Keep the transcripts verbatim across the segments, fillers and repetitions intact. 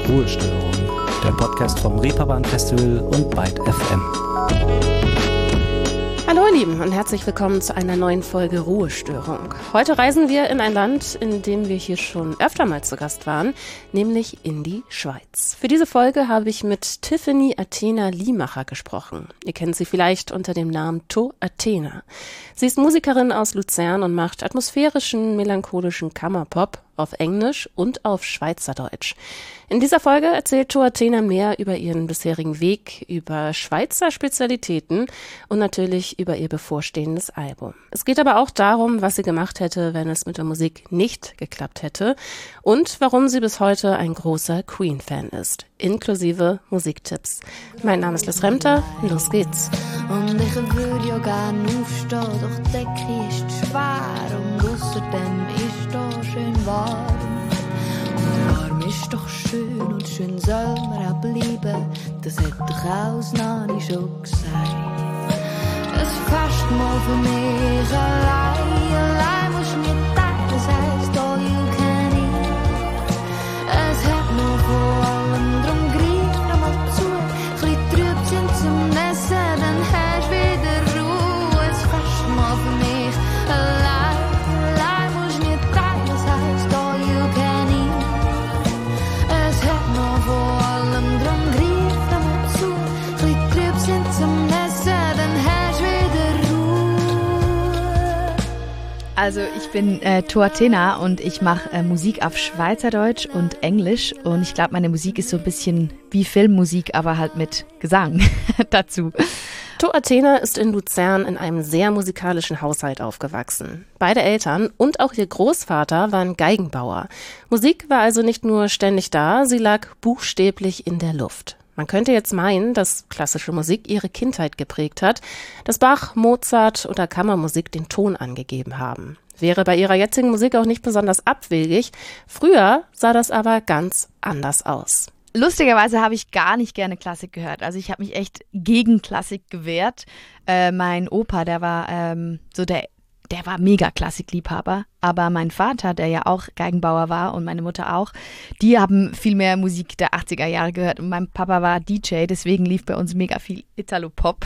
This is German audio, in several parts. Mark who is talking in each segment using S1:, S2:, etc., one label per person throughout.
S1: Ruhestörung, der Podcast vom Reeperbahn Festival und Byte F M.
S2: Hallo ihr Lieben und herzlich willkommen zu einer neuen Folge Ruhestörung. Heute reisen wir in ein Land, in dem wir hier schon öfter mal zu Gast waren, nämlich in die Schweiz. Für diese Folge habe ich mit Tiffany Athena Liemacher gesprochen. Ihr kennt sie vielleicht unter dem Namen To Athena. Sie ist Musikerin aus Luzern und macht atmosphärischen, melancholischen Kammerpop auf Englisch und auf Schweizerdeutsch. In dieser Folge erzählt To Athena mehr über ihren bisherigen Weg, über Schweizer Spezialitäten und natürlich über ihr bevorstehendes Album. Es geht aber auch darum, was sie gemacht hätte, wenn es mit der Musik nicht geklappt hätte und warum sie bis heute ein großer Queen-Fan ist, inklusive Musiktipps. Mein Name ist Liz Remter, los geht's.
S3: Und ich würde ja gerne aufstehen, doch die Decke ist schwer und außerdem ist da schön warm. Und warm ist doch schön und schön soll man auch bleiben, das hat doch auch Nani schon gesagt. Es fast mal für mich allein, allein muss ich nicht teilen, das heisst all you can eat. Es hat noch vor allem drum greif noch mal zu, chli trüb sind zum Essen, dann hast wieder Ruhe. Es fast mal für mich allein, allein muss ich nicht teilen, das heisst all you can eat. Es hat noch vor allem drum greif noch mal zu, chli trüb sind zum Essen, dann hast wieder Ruhe.
S4: Also ich bin äh, To Athena und ich mache äh, Musik auf Schweizerdeutsch und Englisch und ich glaube, meine Musik ist so ein bisschen wie Filmmusik, aber halt mit Gesang dazu.
S2: To Athena ist in Luzern in einem sehr musikalischen Haushalt aufgewachsen. Beide Eltern und auch ihr Großvater waren Geigenbauer. Musik war also nicht nur ständig da, sie lag buchstäblich in der Luft. Man könnte jetzt meinen, dass klassische Musik ihre Kindheit geprägt hat, dass Bach, Mozart oder Kammermusik den Ton angegeben haben. Wäre bei ihrer jetzigen Musik auch nicht besonders abwegig. Früher sah das aber ganz anders aus.
S4: Lustigerweise habe ich gar nicht gerne Klassik gehört. Also ich habe mich echt gegen Klassik gewehrt. Äh, mein Opa, der war ähm, so der Der war mega Klassikliebhaber, aber mein Vater, der ja auch Geigenbauer war und meine Mutter auch, die haben viel mehr Musik der achtziger Jahre gehört und mein Papa war D J, deswegen lief bei uns mega viel Italo-Pop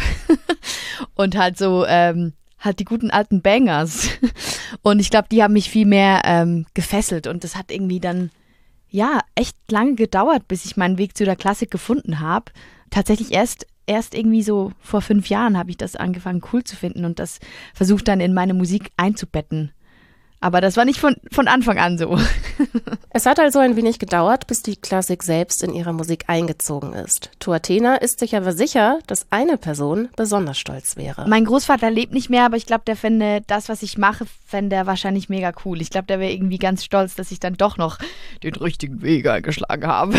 S4: und halt so ähm, halt die guten alten Bangers und ich glaube, die haben mich viel mehr ähm, gefesselt und das hat irgendwie dann ja echt lange gedauert, bis ich meinen Weg zu der Klassik gefunden habe. Tatsächlich erst Erst irgendwie so vor fünf Jahren habe ich das angefangen cool zu finden und das versucht dann in meine Musik einzubetten. Aber das war nicht von, von Anfang an so.
S2: Es hat also ein wenig gedauert, bis die Klassik selbst in ihrer Musik eingezogen ist. To Athena ist sich aber sicher, dass eine Person besonders stolz wäre.
S4: Mein Großvater lebt nicht mehr, aber ich glaube, der fände das, was ich mache, fände er wahrscheinlich mega cool. Ich glaube, der wäre irgendwie ganz stolz, dass ich dann doch noch den richtigen Weg eingeschlagen habe.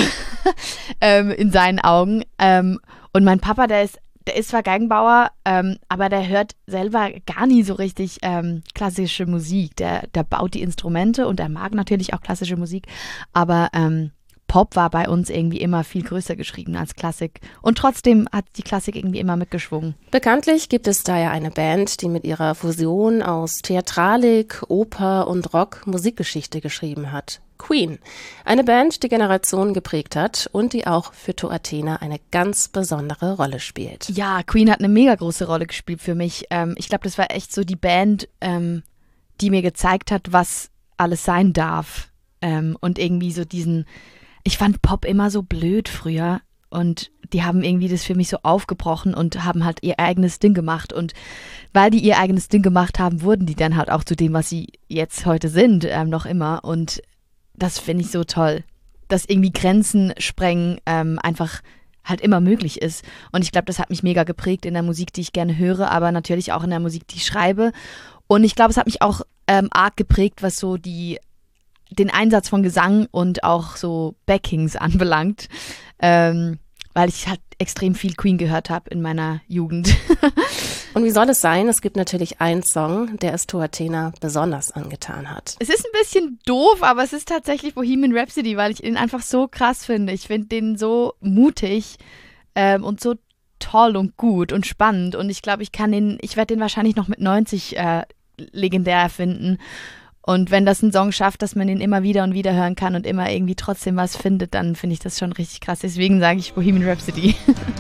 S4: ähm, in seinen Augen. Ähm, und mein Papa, der ist Der ist zwar Geigenbauer, ähm, aber der hört selber gar nie so richtig ähm, klassische Musik. Der, der baut die Instrumente und er mag natürlich auch klassische Musik, aber ähm, Pop war bei uns irgendwie immer viel größer geschrieben als Klassik. Und trotzdem hat die Klassik irgendwie immer mitgeschwungen.
S2: Bekanntlich gibt es da ja eine Band, die mit ihrer Fusion aus Theatralik, Oper und Rock Musikgeschichte geschrieben hat. Queen. Eine Band, die Generationen geprägt hat und die auch für To Athena eine ganz besondere Rolle spielt.
S4: Ja, Queen hat eine mega große Rolle gespielt für mich. Ähm, ich glaube, das war echt so die Band, ähm, die mir gezeigt hat, was alles sein darf. Ähm, und irgendwie so diesen, ich fand Pop immer so blöd früher und die haben irgendwie das für mich so aufgebrochen und haben halt ihr eigenes Ding gemacht und weil die ihr eigenes Ding gemacht haben, wurden die dann halt auch zu dem, was sie jetzt heute sind, ähm, noch immer und das finde ich so toll, dass irgendwie Grenzen sprengen ähm, einfach halt immer möglich ist. Und ich glaube, das hat mich mega geprägt in der Musik, die ich gerne höre, aber natürlich auch in der Musik, die ich schreibe. Und ich glaube, es hat mich auch ähm, arg geprägt, was so die den Einsatz von Gesang und auch so Backings anbelangt, ähm, weil ich halt extrem viel Queen gehört habe in meiner Jugend.
S2: Und wie soll es sein? Es gibt natürlich einen Song, der es To Athena besonders angetan hat.
S4: Es ist ein bisschen doof, aber es ist tatsächlich Bohemian Rhapsody, weil ich ihn einfach so krass finde. Ich finde den so mutig ähm, und so toll und gut und spannend. Und ich glaube, ich kann den, ich werde den wahrscheinlich noch mit neunzig äh, legendär finden. Und wenn das ein Song schafft, dass man ihn immer wieder und wieder hören kann und immer irgendwie trotzdem was findet, dann finde ich das schon richtig krass. Deswegen sage ich Bohemian Rhapsody.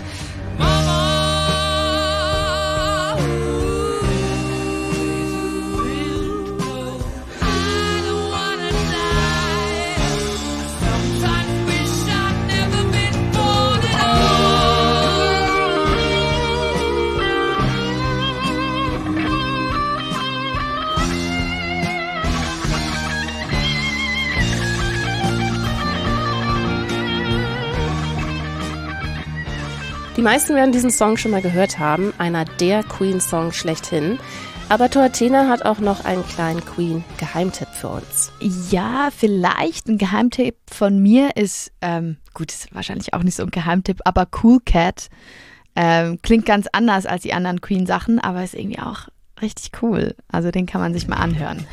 S2: Die meisten werden diesen Song schon mal gehört haben, einer der Queen-Songs schlechthin. Aber Toatena hat auch noch einen kleinen Queen-Geheimtipp für uns.
S4: Ja, vielleicht ein Geheimtipp von mir ist, ähm, gut, ist wahrscheinlich auch nicht so ein Geheimtipp, aber Cool Cat ähm, klingt ganz anders als die anderen Queen-Sachen, aber ist irgendwie auch richtig cool. Also den kann man sich mal anhören.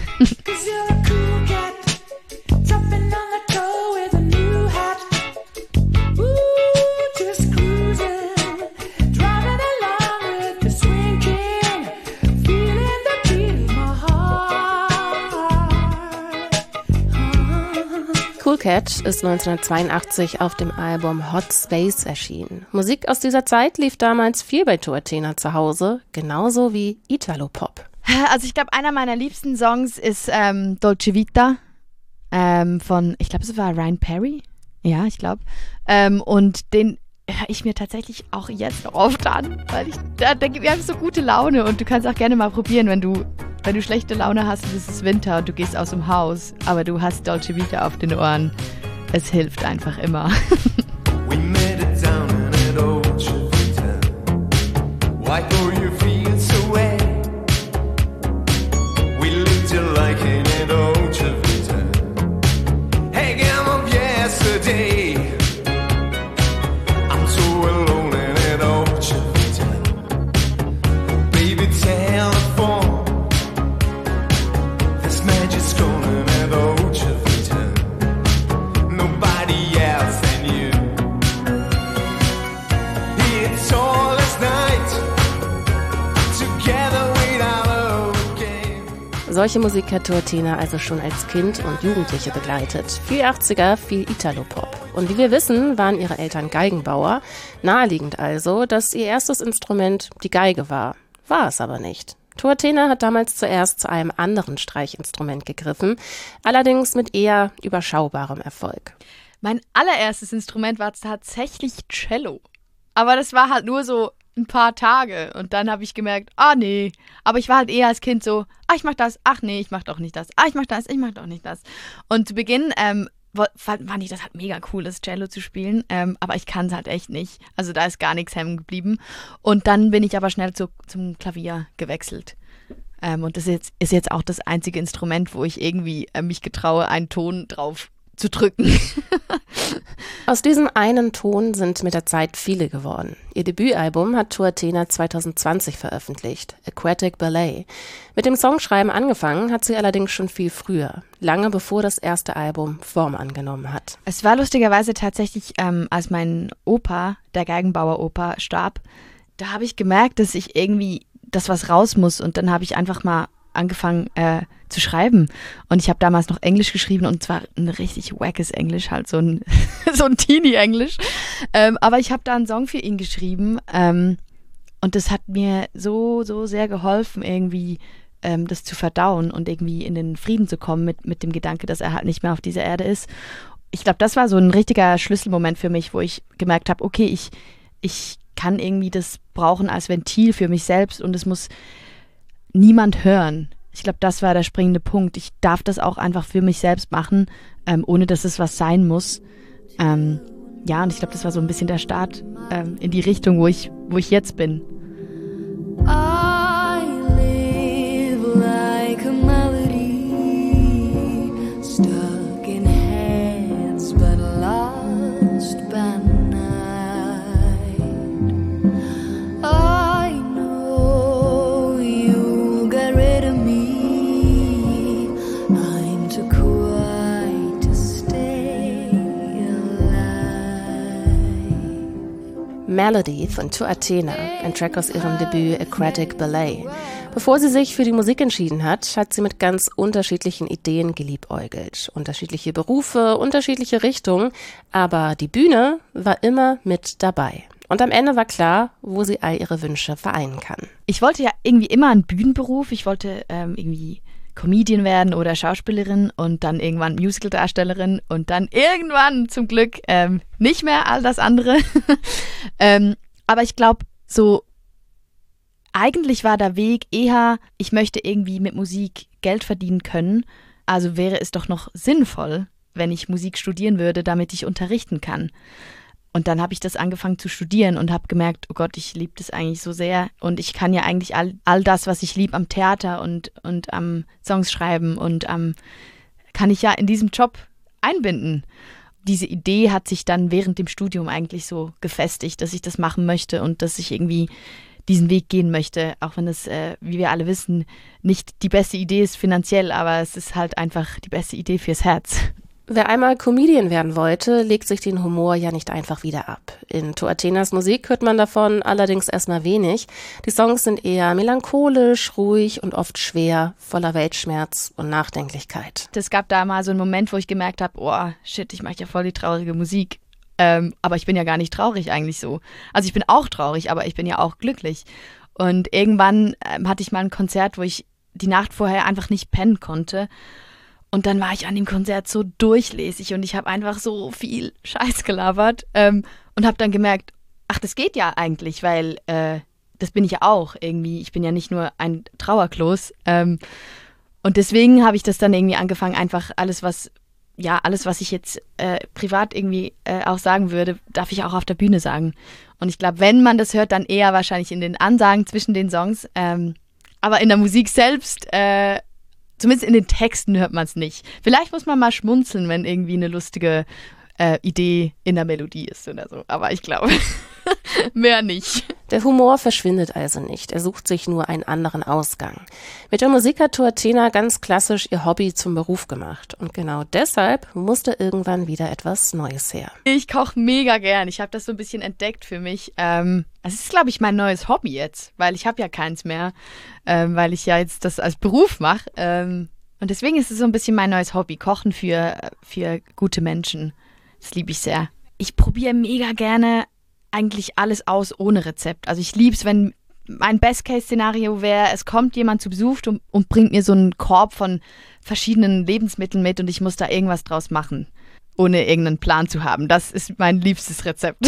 S2: Cool Cat ist neunzehnhundertzweiundachtzig auf dem Album Hot Space erschienen. Musik aus dieser Zeit lief damals viel bei Toatena zu Hause, genauso wie Italo-Pop.
S4: Also ich glaube, einer meiner liebsten Songs ist ähm, Dolce Vita ähm, von, ich glaube, es war Ryan Perry. Ja, ich glaube. Ähm, und den höre ich mir tatsächlich auch jetzt noch oft an, weil ich da denke, wir haben so gute Laune und du kannst auch gerne mal probieren, wenn du Wenn du schlechte Laune hast und es ist Winter und du gehst aus dem Haus, aber du hast Dolce Vita auf den Ohren. Es hilft einfach immer. We made it down in Dolce Vita. Why go you feel so way? We lived your like in Dolce Vita. Hey, game of yesterday. I'm so alone in Dolce Vita. Baby, telephone.
S2: Solche Musik hat Toatena also schon als Kind und Jugendliche begleitet. Viel achtziger, viel Italo-Pop. Und wie wir wissen, waren ihre Eltern Geigenbauer. Naheliegend also, dass ihr erstes Instrument die Geige war. War es aber nicht. Toatena hat damals zuerst zu einem anderen Streichinstrument gegriffen, allerdings mit eher überschaubarem Erfolg.
S4: Mein allererstes Instrument war tatsächlich Cello. Aber das war halt nur so ein paar Tage und dann habe ich gemerkt, ah nee, aber ich war halt eher als Kind so, ah ich mach das, ach nee, ich mach doch nicht das, ah ich mach das, ich mach doch nicht das. Und zu Beginn ähm, fand, fand ich das halt mega cool, das Cello zu spielen, ähm, aber ich kann es halt echt nicht, also da ist gar nichts hängen geblieben und dann bin ich aber schnell zu, zum Klavier gewechselt. Ähm, und das ist jetzt, ist jetzt auch das einzige Instrument, wo ich irgendwie äh, mich getraue, einen Ton drauf zu drücken.
S2: Aus diesem einen Ton sind mit der Zeit viele geworden. Ihr Debütalbum hat Toatena zwanzig zwanzig veröffentlicht, Aquatic Ballet. Mit dem Songschreiben angefangen hat sie allerdings schon viel früher, lange bevor das erste Album Form angenommen hat.
S4: Es war lustigerweise tatsächlich, ähm, als mein Opa, der Geigenbauer-Opa, starb, da habe ich gemerkt, dass ich irgendwie, dass was raus muss und dann habe ich einfach mal angefangen äh, zu schreiben. Und ich habe damals noch Englisch geschrieben und zwar ein richtig wackes Englisch, halt so ein, so ein Teenie-Englisch. Ähm, aber ich habe da einen Song für ihn geschrieben ähm, und das hat mir so, so sehr geholfen, irgendwie ähm, das zu verdauen und irgendwie in den Frieden zu kommen mit, mit dem Gedanke, dass er halt nicht mehr auf dieser Erde ist. Ich glaube, das war so ein richtiger Schlüsselmoment für mich, wo ich gemerkt habe, okay, ich, ich kann irgendwie das brauchen als Ventil für mich selbst und es muss niemand hören. Ich glaube, das war der springende Punkt. Ich darf das auch einfach für mich selbst machen, ähm, ohne dass es was sein muss. Ähm, ja, und ich glaube, das war so ein bisschen der Start ähm, in die Richtung, wo ich, wo ich jetzt bin.
S3: I live like a melody, stuck in heads but lost by night. I know you got rid of me. I'm too quiet to stay alive.
S2: Melody von Toatena, ein Track aus ihrem Debüt Aquatic Ballet. Bevor sie sich für die Musik entschieden hat, hat sie mit ganz unterschiedlichen Ideen geliebäugelt. Unterschiedliche Berufe, unterschiedliche Richtungen, aber die Bühne war immer mit dabei. Und am Ende war klar, wo sie all ihre Wünsche vereinen kann.
S4: Ich wollte ja irgendwie immer einen Bühnenberuf. Ich wollte ähm, irgendwie Comedian werden oder Schauspielerin und dann irgendwann Musicaldarstellerin und dann irgendwann zum Glück ähm, nicht mehr all das andere. ähm, aber ich glaube, so eigentlich war der Weg eher, ich möchte irgendwie mit Musik Geld verdienen können. Also wäre es doch noch sinnvoll, wenn ich Musik studieren würde, damit ich unterrichten kann. Und dann habe ich das angefangen zu studieren und habe gemerkt, oh Gott, ich liebe das eigentlich so sehr. Und ich kann ja eigentlich all, all das, was ich liebe am Theater und, und am Songs schreiben und am, kann ich ja in diesem Job einbinden. Diese Idee hat sich dann während dem Studium eigentlich so gefestigt, dass ich das machen möchte und dass ich irgendwie diesen Weg gehen möchte. Auch wenn es, äh, wie wir alle wissen, nicht die beste Idee ist finanziell, aber es ist halt einfach die beste Idee fürs Herz.
S2: Wer einmal Comedian werden wollte, legt sich den Humor ja nicht einfach wieder ab. In Tuatenas Musik hört man davon allerdings erstmal wenig. Die Songs sind eher melancholisch, ruhig und oft schwer, voller Weltschmerz und Nachdenklichkeit.
S4: Es gab da mal so einen Moment, wo ich gemerkt habe, oh shit, ich mache ja voll die traurige Musik. Ähm, aber ich bin ja gar nicht traurig eigentlich so. Also ich bin auch traurig, aber ich bin ja auch glücklich. Und irgendwann ähm, hatte ich mal ein Konzert, wo ich die Nacht vorher einfach nicht pennen konnte. Und dann war ich an dem Konzert so durchlässig und ich habe einfach so viel Scheiß gelabert ähm, und habe dann gemerkt, ach, das geht ja eigentlich, weil äh, das bin ich ja auch irgendwie. Ich bin ja nicht nur ein Trauerklos. Ähm, und deswegen habe ich das dann irgendwie angefangen, einfach alles, was, ja, alles, was ich jetzt äh, privat irgendwie äh, auch sagen würde, darf ich auch auf der Bühne sagen. Und ich glaube, wenn man das hört, dann eher wahrscheinlich in den Ansagen zwischen den Songs. Ähm, aber in der Musik selbst äh, zumindest in den Texten hört man es nicht. Vielleicht muss man mal schmunzeln, wenn irgendwie eine lustige äh, Idee in der Melodie ist oder so. Aber ich glaube, mehr nicht.
S2: Der Humor verschwindet also nicht. Er sucht sich nur einen anderen Ausgang. Mit der Musik hat Tuatena ganz klassisch ihr Hobby zum Beruf gemacht. Und genau deshalb musste irgendwann wieder etwas Neues her.
S4: Ich koche mega gern. Ich habe das so ein bisschen entdeckt für mich. Ähm, es ist, glaube ich, mein neues Hobby jetzt, weil ich habe ja keins mehr, ähm, weil ich ja jetzt das als Beruf mache. Ähm, und deswegen ist es so ein bisschen mein neues Hobby. Kochen für, für gute Menschen. Das liebe ich sehr. Ich probiere mega gerne eigentlich alles aus ohne Rezept. Also ich liebe es, wenn mein Best-Case-Szenario wäre, es kommt jemand zu Besuch und, und bringt mir so einen Korb von verschiedenen Lebensmitteln mit und ich muss da irgendwas draus machen, ohne irgendeinen Plan zu haben. Das ist mein liebstes Rezept.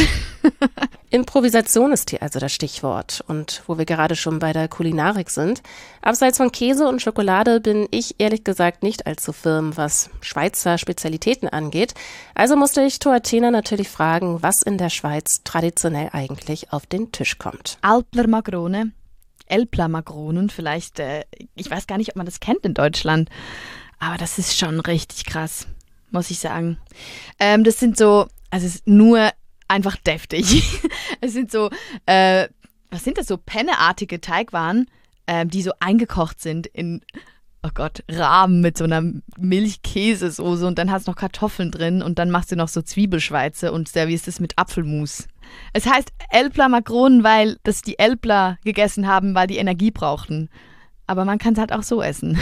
S2: Improvisation ist hier also das Stichwort. Und wo wir gerade schon bei der Kulinarik sind, abseits von Käse und Schokolade bin ich ehrlich gesagt nicht allzu firm, was Schweizer Spezialitäten angeht. Also musste ich Tuatena natürlich fragen, was in der Schweiz traditionell eigentlich auf den Tisch kommt.
S4: Alpler Magrone, Elpler Magronen vielleicht, äh, ich weiß gar nicht, ob man das kennt in Deutschland, aber das ist schon richtig krass, muss ich sagen. Ähm, das sind so, also es ist nur einfach deftig. Es sind so, äh, was sind das, so penneartige Teigwaren, äh, die so eingekocht sind in, oh Gott, Rahmen mit so einer Milchkäsesoße und dann hast du noch Kartoffeln drin und dann machst du noch so Zwiebelschweize und servierst es mit Apfelmus. Es heißt Elpler Magronen, weil das die Elpler gegessen haben, weil die Energie brauchten. Aber man kann es halt auch so essen.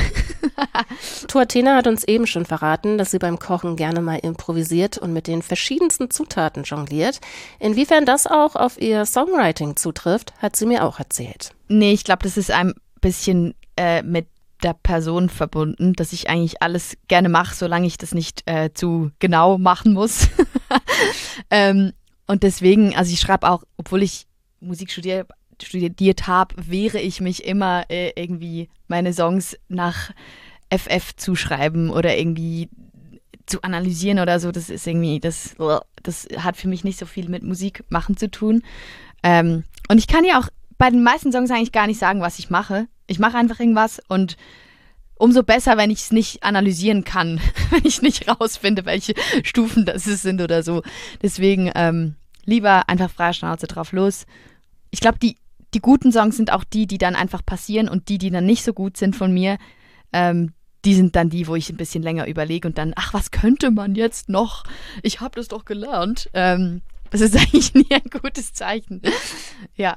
S2: Tuatena hat uns eben schon verraten, dass sie beim Kochen gerne mal improvisiert und mit den verschiedensten Zutaten jongliert. Inwiefern das auch auf ihr Songwriting zutrifft, hat sie mir auch erzählt.
S4: Nee, ich glaube, das ist ein bisschen äh, mit der Person verbunden, dass ich eigentlich alles gerne mache, solange ich das nicht äh, zu genau machen muss. ähm, und deswegen, also ich schreibe auch, obwohl ich Musik studiere, studiert habe, wehre ich mich immer äh, irgendwie meine Songs nach F F zu schreiben oder irgendwie zu analysieren oder so. Das ist irgendwie, das, das hat für mich nicht so viel mit Musik machen zu tun. Ähm, und ich kann ja auch bei den meisten Songs eigentlich gar nicht sagen, was ich mache. Ich mache einfach irgendwas und umso besser, wenn ich es nicht analysieren kann, wenn ich nicht rausfinde, welche Stufen das sind oder so. Deswegen ähm, lieber einfach freie Schnauze drauf los. Ich glaube, die Die guten Songs sind auch die, die dann einfach passieren und die, die dann nicht so gut sind von mir, ähm, die sind dann die, wo ich ein bisschen länger überlege und dann, ach, was könnte man jetzt noch? Ich habe das doch gelernt. Ähm, das ist eigentlich nie ein gutes Zeichen. Ja.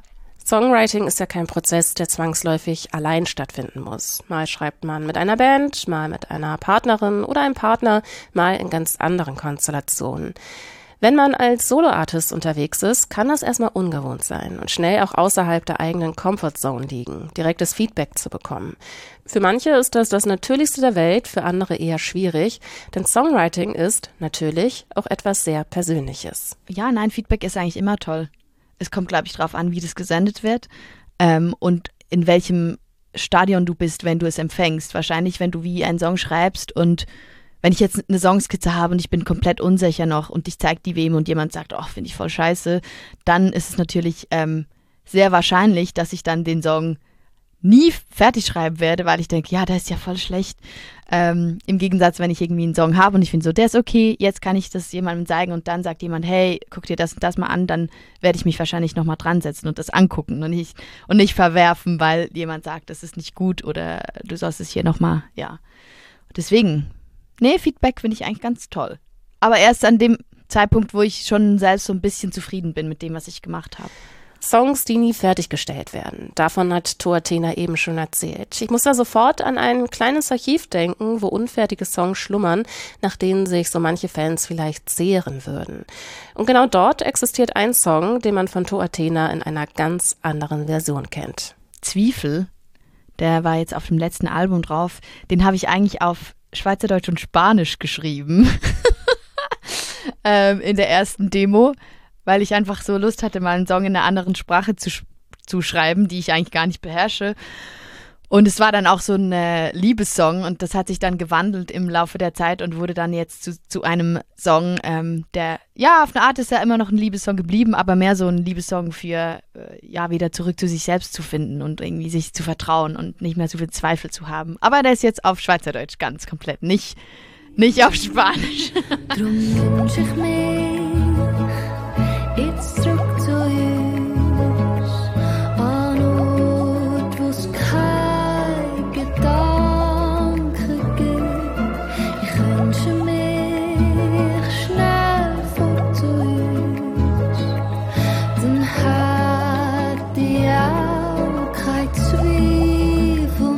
S2: Songwriting ist ja kein Prozess, der zwangsläufig allein stattfinden muss. Mal schreibt man mit einer Band, mal mit einer Partnerin oder einem Partner, mal in ganz anderen Konstellationen. Wenn man als Soloartist unterwegs ist, kann das erstmal ungewohnt sein und schnell auch außerhalb der eigenen Comfortzone liegen, direktes Feedback zu bekommen. Für manche ist das das Natürlichste der Welt, für andere eher schwierig, denn Songwriting ist natürlich auch etwas sehr Persönliches.
S4: Ja, nein, Feedback ist eigentlich immer toll. Es kommt, glaube ich, darauf an, wie das gesendet wird ähm, und in welchem Stadion du bist, wenn du es empfängst. Wahrscheinlich, wenn du wie einen Song schreibst und wenn ich jetzt eine Songskizze habe und ich bin komplett unsicher noch und ich zeige die wem und jemand sagt, oh, finde ich voll scheiße, dann ist es natürlich ähm, sehr wahrscheinlich, dass ich dann den Song nie fertig schreiben werde, weil ich denke, ja, der ist ja voll schlecht. Ähm, im Gegensatz, wenn ich irgendwie einen Song habe und ich finde so, der ist okay, jetzt kann ich das jemandem zeigen und dann sagt jemand, hey, guck dir das und das mal an, dann werde ich mich wahrscheinlich nochmal dran setzen und das angucken und nicht, und nicht verwerfen, weil jemand sagt, das ist nicht gut oder du sollst es hier nochmal, ja. Deswegen, nee, Feedback finde ich eigentlich ganz toll. Aber erst an dem Zeitpunkt, wo ich schon selbst so ein bisschen zufrieden bin mit dem, was ich gemacht habe.
S2: Songs, die nie fertiggestellt werden. Davon hat Toatena eben schon erzählt. Ich muss da sofort an ein kleines Archiv denken, wo unfertige Songs schlummern, nach denen sich so manche Fans vielleicht zehren würden. Und genau dort existiert ein Song, den man von Toatena in einer ganz anderen Version kennt.
S4: Zwiefel, der war jetzt auf dem letzten Album drauf, den habe ich eigentlich auf Schweizerdeutsch und Spanisch geschrieben. ähm, in der ersten Demo. Weil ich einfach so Lust hatte, mal einen Song in einer anderen Sprache zu, sch- zu schreiben, die ich eigentlich gar nicht beherrsche. Und es war dann auch so ein äh, Liebessong und das hat sich dann gewandelt im Laufe der Zeit und wurde dann jetzt zu, zu einem Song, ähm, der, ja, auf eine Art ist ja immer noch ein Liebessong geblieben, aber mehr so ein Liebessong für, äh, ja, wieder zurück zu sich selbst zu finden und irgendwie sich zu vertrauen und nicht mehr so viel Zweifel zu haben. Aber der ist jetzt auf Schweizerdeutsch ganz komplett, nicht, nicht auf Spanisch.
S3: Drum wünsch ich mir jetzt zurück zu uns, an Ort, wo's kein Gedanke gibt. Ich wünsche mir schnell fort zu uns, dann hat die auch kein Zweifel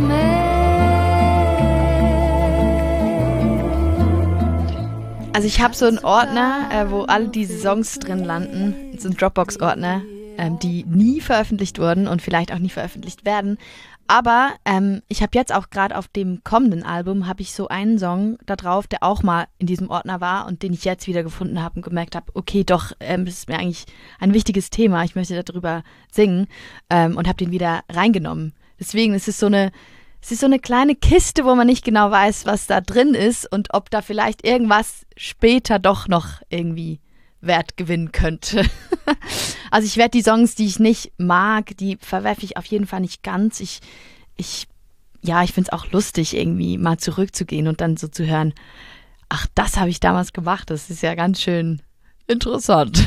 S3: mehr.
S4: Also ich habe so einen Ordner, äh, wo alle diese Songs drin landen, so ein Dropbox-Ordner, ähm, die nie veröffentlicht wurden und vielleicht auch nie veröffentlicht werden. Aber ähm, ich habe jetzt auch gerade auf dem kommenden Album, habe ich so einen Song da drauf, der auch mal in diesem Ordner war und den ich jetzt wieder gefunden habe und gemerkt habe, okay, doch, ähm, das ist mir eigentlich ein wichtiges Thema, ich möchte darüber singen ähm, und habe den wieder reingenommen. Deswegen ist es so eine Es ist so eine kleine Kiste, wo man nicht genau weiß, was da drin ist und ob da vielleicht irgendwas später doch noch irgendwie Wert gewinnen könnte. Also ich werde die Songs, die ich nicht mag, die verwerfe ich auf jeden Fall nicht ganz. Ich, ich, ja, ich finde es auch lustig, irgendwie mal zurückzugehen und dann so zu hören, ach, das habe ich damals gemacht, das ist ja ganz schön interessant.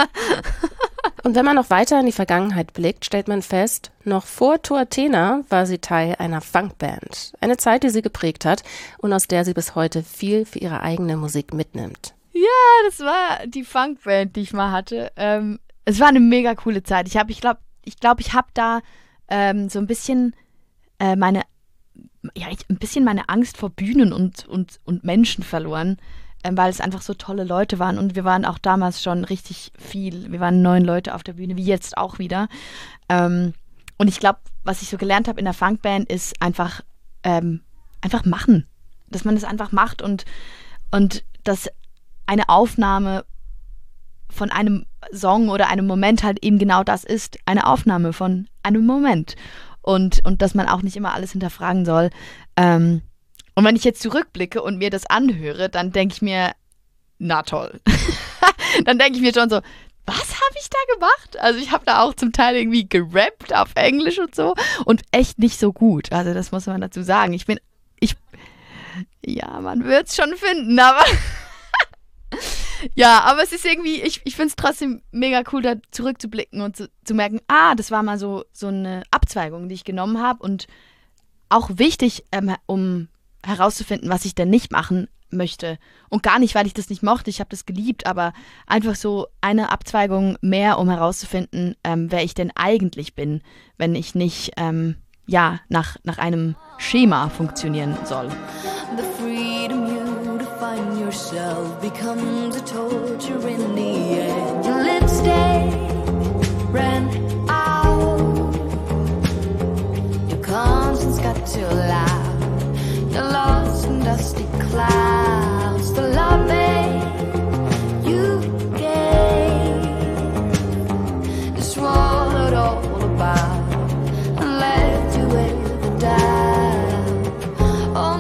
S2: Und wenn man noch weiter in die Vergangenheit blickt, stellt man fest, noch vor Toatena war sie Teil einer Funkband. Eine Zeit, die sie geprägt hat und aus der sie bis heute viel für ihre eigene Musik mitnimmt.
S4: Ja, das war die Funkband, die ich mal hatte. Ähm, es war eine mega coole Zeit. Ich habe, ich glaube, ich glaube, ich habe da ähm, so ein bisschen äh, meine, ja, ich, ein bisschen meine Angst vor Bühnen und und und Menschen verloren. Ähm, weil es einfach so tolle Leute waren und wir waren auch damals schon richtig viel, wir waren neun Leute auf der Bühne, wie jetzt auch wieder. Ähm, und ich glaube, was ich so gelernt habe in der Funkband, ist einfach, ähm, einfach machen. Dass man das einfach macht und, und dass eine Aufnahme von einem Song oder einem Moment halt eben genau das ist, eine Aufnahme von einem Moment. Und, und dass man auch nicht immer alles hinterfragen soll. Ähm, Und wenn ich jetzt zurückblicke und mir das anhöre, dann denke ich mir, na toll. Dann denke ich mir schon so, was habe ich da gemacht? Also ich habe da auch zum Teil irgendwie gerappt auf Englisch und so und echt nicht so gut. Also das muss man dazu sagen. Ich bin, ich, ja, man wird es schon finden, aber ja, aber es ist irgendwie, ich, ich finde es trotzdem mega cool, da zurückzublicken und zu, zu merken, ah, das war mal so, so eine Abzweigung, die ich genommen habe und auch wichtig, ähm, um herauszufinden, was ich denn nicht machen möchte. Und gar nicht, weil ich das nicht mochte, ich habe das geliebt, aber einfach so eine Abzweigung mehr, um herauszufinden, ähm, wer ich denn eigentlich bin, wenn ich nicht ähm, ja, nach, nach einem Schema funktionieren soll.
S3: The freedom you define yourself becomes a torture in the end. Your lipstick ran out. Your conscience got too loud. You're lost in dusty clouds. The loving you gave is swallowed all about and left you with a doubt. Oh,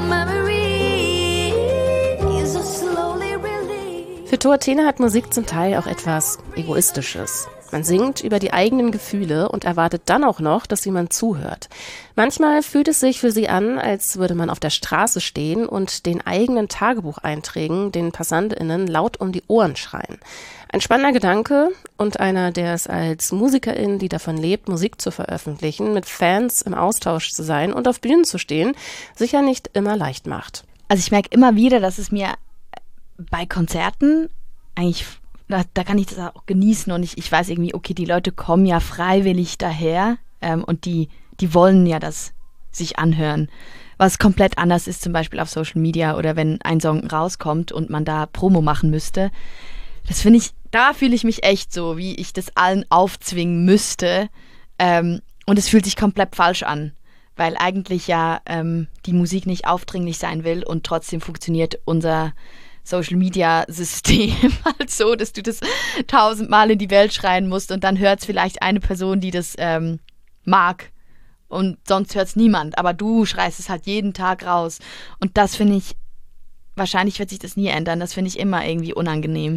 S3: memories are slowly released.
S2: Für Toatena hat Musik zum Teil auch etwas Egoistisches. Man singt über die eigenen Gefühle und erwartet dann auch noch, dass jemand zuhört. Manchmal fühlt es sich für sie an, als würde man auf der Straße stehen und den eigenen Tagebucheinträgen den PassantInnen laut um die Ohren schreien. Ein spannender Gedanke und einer, der es als Musikerin, die davon lebt, Musik zu veröffentlichen, mit Fans im Austausch zu sein und auf Bühnen zu stehen, sicher nicht immer leicht macht.
S4: Also ich merke immer wieder, dass es mir bei Konzerten eigentlich, da, da kann ich das auch genießen und ich, ich weiß irgendwie, okay, die Leute kommen ja freiwillig daher ähm, und die, die wollen ja das sich anhören. Was komplett anders ist zum Beispiel auf Social Media oder wenn ein Song rauskommt und man da Promo machen müsste. Das finde ich, da fühle ich mich echt so, wie ich das allen aufzwingen müsste ähm, und es fühlt sich komplett falsch an, weil eigentlich ja ähm, die Musik nicht aufdringlich sein will und trotzdem funktioniert unser Social-Media-System halt so, dass du das tausendmal in die Welt schreien musst und dann hört es vielleicht eine Person, die das ähm, mag und sonst hört es niemand, aber du schreist es halt jeden Tag raus und das finde ich, wahrscheinlich wird sich das nie ändern, das finde ich immer irgendwie unangenehm.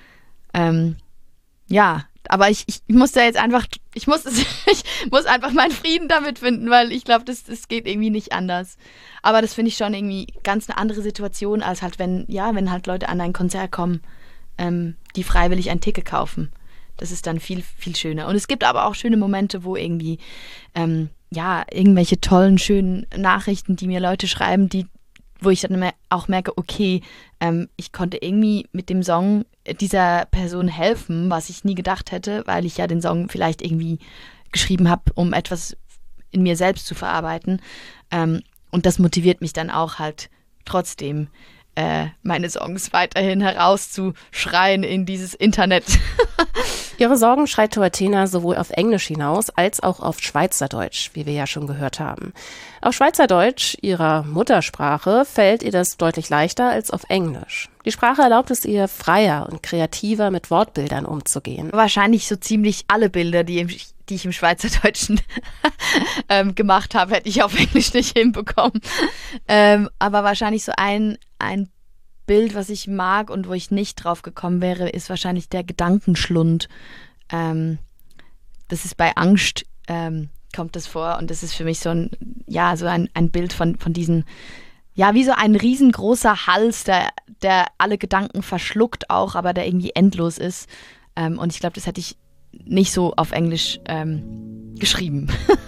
S4: Ähm, ja, aber ich, ich muss da jetzt einfach, ich muss, ich muss einfach meinen Frieden damit finden, weil ich glaube, das, das geht irgendwie nicht anders. Aber das finde ich schon irgendwie ganz eine andere Situation, als halt, wenn, ja, wenn halt Leute an ein Konzert kommen, ähm, die freiwillig ein Ticket kaufen. Das ist dann viel, viel schöner. Und es gibt aber auch schöne Momente, wo irgendwie, ähm, ja, irgendwelche tollen, schönen Nachrichten, die mir Leute schreiben, die, wo ich dann auch merke, okay, ähm, ich konnte irgendwie mit dem Song dieser Person helfen, was ich nie gedacht hätte, weil ich ja den Song vielleicht irgendwie geschrieben habe, um etwas in mir selbst zu verarbeiten. Ähm, und das motiviert mich dann auch halt trotzdem, äh, meine Songs weiterhin herauszuschreien in dieses Internet.
S2: Ihre Sorgen schreit Toatena sowohl auf Englisch hinaus als auch auf Schweizerdeutsch, wie wir ja schon gehört haben. Auf Schweizerdeutsch, ihrer Muttersprache, fällt ihr das deutlich leichter als auf Englisch. Die Sprache erlaubt es ihr, freier und kreativer mit Wortbildern umzugehen.
S4: Wahrscheinlich so ziemlich alle Bilder, die, im, die ich im Schweizerdeutschen ähm, gemacht habe, hätte ich auf Englisch nicht hinbekommen. Ähm, aber wahrscheinlich so ein, ein Bild, was ich mag und wo ich nicht drauf gekommen wäre, ist wahrscheinlich der Gedankenschlund. Ähm, das ist bei Angst, ähm, kommt das vor und das ist für mich so ein, ja, so ein, ein Bild von, von diesen, ja, wie so ein riesengroßer Hals, der, der alle Gedanken verschluckt auch, aber der irgendwie endlos ist. Ähm, und ich glaube, das hätte ich nicht so auf Englisch ähm, geschrieben.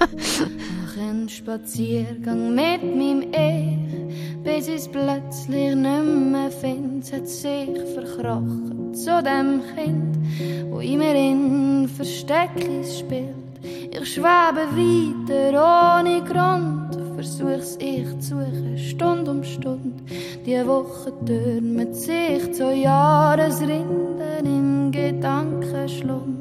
S3: Nach einem Spaziergang mit meinem Ich, bis ich es plötzlich nicht mehr finde, es hat sich verkrochen zu dem Kind, wo immer in Verstecklis spielt. Ich schwebe weiter ohne Grund, versuch's ich zu suchen, Stunde um Stunde. Die Woche türmt sich zu Jahresrinden im Gedankenschlund.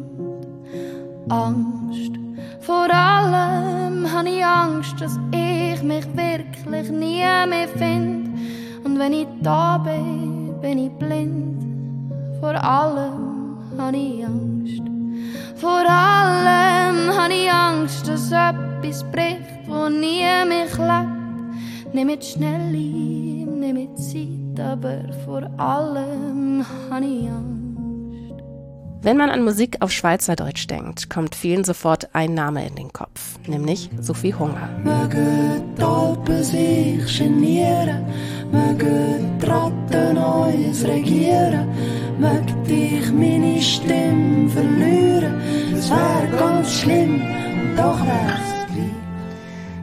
S3: Angst, vor allem habe ich Angst, dass ich mich wirklich nie mehr finde. Und wenn ich da bin, bin ich blind. Vor allem habe ich Angst. Vor allem habe ich Angst, dass etwas bricht, wo nie mehr klappt. Nimm mit schnell ein, nimm mit Zeit, aber vor allem habe ich Angst.
S2: Wenn man an Musik auf Schweizerdeutsch denkt, kommt vielen sofort ein Name in den Kopf, nämlich Sophie Hunger.
S5: Mögen die Alpen sich genieren, mögen die Ratten uns regieren, mögt ich meine Stimme verlieren, es wär ganz schlimm und doch wär's gleich.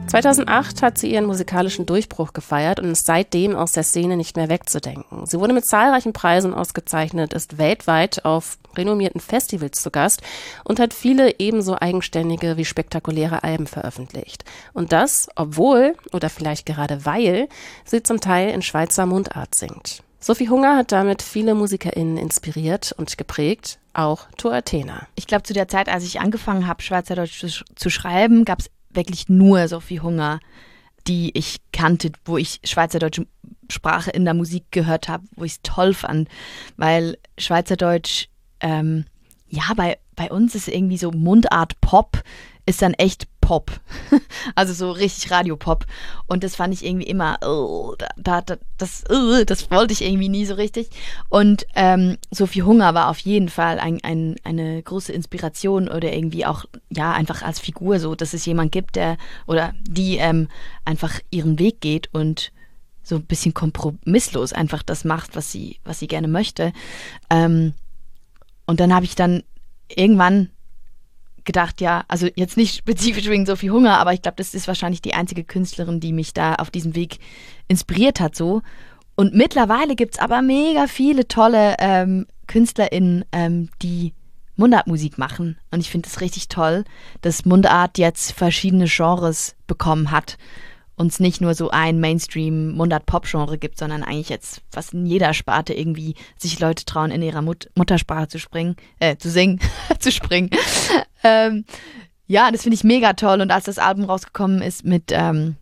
S2: zweitausendacht hat sie ihren musikalischen Durchbruch gefeiert und ist seitdem aus der Szene nicht mehr wegzudenken. Sie wurde mit zahlreichen Preisen ausgezeichnet, ist weltweit auf renommierten Festivals zu Gast und hat viele ebenso eigenständige wie spektakuläre Alben veröffentlicht. Und das, obwohl, oder vielleicht gerade weil, sie zum Teil in Schweizer Mundart singt. Sophie Hunger hat damit viele MusikerInnen inspiriert und geprägt, auch Tuatena.
S4: Ich glaube, zu der Zeit, als ich angefangen habe, Schweizerdeutsch zu, sch- zu schreiben, gab es wirklich nur Sophie Hunger, die ich kannte, wo ich schweizerdeutsche Sprache in der Musik gehört habe, wo ich es toll fand, weil Schweizerdeutsch, ähm, ja, bei, bei uns ist irgendwie so Mundart Pop, ist dann echt Pop, also so richtig Radiopop und das fand ich irgendwie immer, oh, da, da, das, oh, das wollte ich irgendwie nie so richtig und ähm, Sophie Hunger war auf jeden Fall ein, ein, eine große Inspiration oder irgendwie auch, ja, einfach als Figur so, dass es jemand gibt, der oder die ähm, einfach ihren Weg geht und so ein bisschen kompromisslos einfach das macht, was sie, was sie gerne möchte. Ähm, und dann habe ich dann irgendwann gedacht, ja, also jetzt nicht spezifisch wegen Sophie Hunger, aber ich glaube, das ist wahrscheinlich die einzige Künstlerin, die mich da auf diesem Weg inspiriert hat so. Und mittlerweile gibt es aber mega viele tolle ähm, KünstlerInnen, ähm, die Mundartmusik machen. Und ich finde es richtig toll, dass Mundart jetzt verschiedene Genres bekommen hat. Und es nicht nur so ein Mainstream-Mundart-Pop-Genre gibt, sondern eigentlich jetzt fast in jeder Sparte irgendwie sich Leute trauen, in ihrer Mut- Muttersprache zu springen, äh, zu singen, zu springen. ähm, ja, das finde ich mega toll. Und als das Album rausgekommen ist mit, ähm,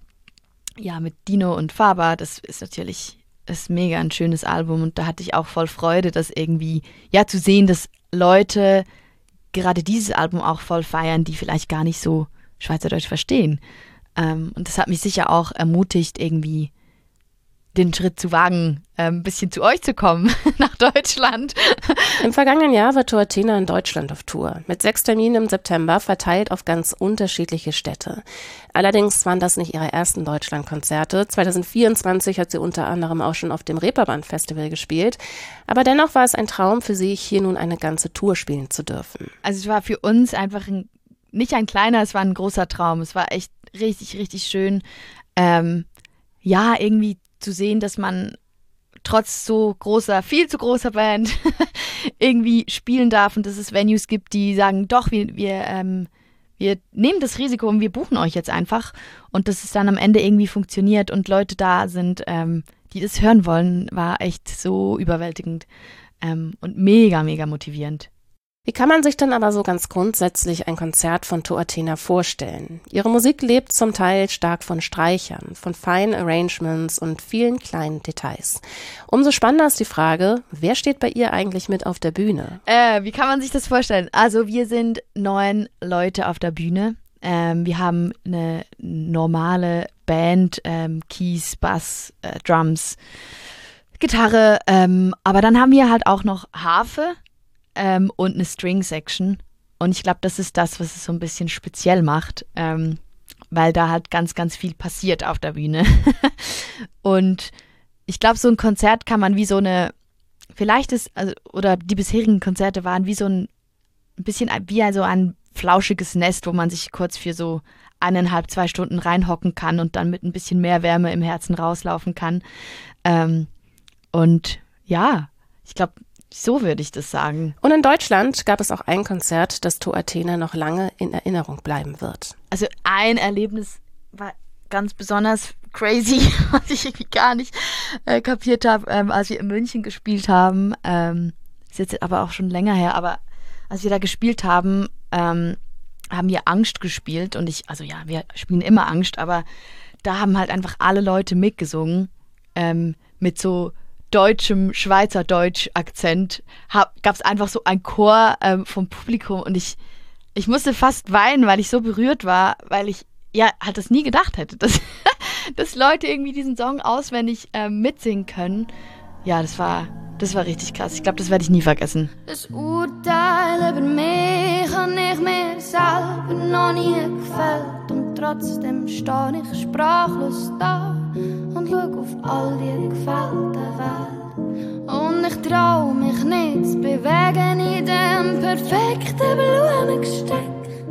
S4: ja, mit Dino und Faber, das ist natürlich ist mega ein schönes Album. Und da hatte ich auch voll Freude, das irgendwie, ja, zu sehen, dass Leute gerade dieses Album auch voll feiern, die vielleicht gar nicht so Schweizerdeutsch verstehen. Um, und das hat mich sicher auch ermutigt, irgendwie den Schritt zu wagen, ein bisschen zu euch zu kommen, nach Deutschland.
S2: Im vergangenen Jahr war Tuatena in Deutschland auf Tour, mit sechs Terminen im September, verteilt auf ganz unterschiedliche Städte. Allerdings waren das nicht ihre ersten Deutschlandkonzerte. zwanzig vierundzwanzig hat sie unter anderem auch schon auf dem Reeperbahn-Festival gespielt. Aber dennoch war es ein Traum für sie, hier nun eine ganze Tour spielen zu dürfen.
S4: Also es war für uns einfach ein, nicht ein kleiner, es war ein großer Traum. Es war echt richtig, richtig schön, ähm, ja, irgendwie zu sehen, dass man trotz so großer, viel zu großer Band irgendwie spielen darf und dass es Venues gibt, die sagen, doch, wir, wir, ähm, wir nehmen das Risiko und wir buchen euch jetzt einfach und dass es dann am Ende irgendwie funktioniert und Leute da sind, ähm, die das hören wollen, war echt so überwältigend ähm, und mega, mega motivierend.
S2: Wie kann man sich denn aber so ganz grundsätzlich ein Konzert von Tuatena vorstellen? Ihre Musik lebt zum Teil stark von Streichern, von feinen Arrangements und vielen kleinen Details. Umso spannender ist die Frage, wer steht bei ihr eigentlich mit auf der Bühne?
S4: Äh, wie kann man sich das vorstellen? Also wir sind neun Leute auf der Bühne. Ähm, wir haben eine normale Band, ähm, Keys, Bass, äh, Drums, Gitarre, ähm, aber dann haben wir halt auch noch Harfe. Ähm, und eine String-Section. Und ich glaube, das ist das, was es so ein bisschen speziell macht, ähm, weil da halt ganz, ganz viel passiert auf der Bühne. Und ich glaube, so ein Konzert kann man wie so eine, vielleicht ist, also, oder die bisherigen Konzerte waren wie so ein, ein bisschen wie so ein flauschiges Nest, wo man sich kurz für so eineinhalb, zwei Stunden reinhocken kann und dann mit ein bisschen mehr Wärme im Herzen rauslaufen kann. Ähm, und ja, ich glaube, so würde ich das sagen.
S2: Und in Deutschland gab es auch ein Konzert, das Tuatena noch lange in Erinnerung bleiben wird.
S4: Also ein Erlebnis war ganz besonders crazy, was ich irgendwie gar nicht äh, kapiert habe, ähm, als wir in München gespielt haben. Ähm, ist jetzt aber auch schon länger her, aber als wir da gespielt haben, ähm, haben wir Angst gespielt und ich, also ja, wir spielen immer Angst, aber da haben halt einfach alle Leute mitgesungen, ähm, mit so deutschem Schweizerdeutsch-Akzent, gab es einfach so ein Chor ähm, vom Publikum und ich, ich musste fast weinen, weil ich so berührt war, weil ich ja halt das nie gedacht hätte, dass, dass Leute irgendwie diesen Song auswendig ähm, mitsingen können. Ja, das war, das war richtig krass. Ich glaube, das werde ich nie vergessen.
S3: Das Urteil über mich habe ich mir selber noch nie gefällt und trotzdem stehe ich sprachlos da und schau auf all die gefällte Welt. Und ich trau mich nicht zu bewegen in dem perfekten Blumengesteck.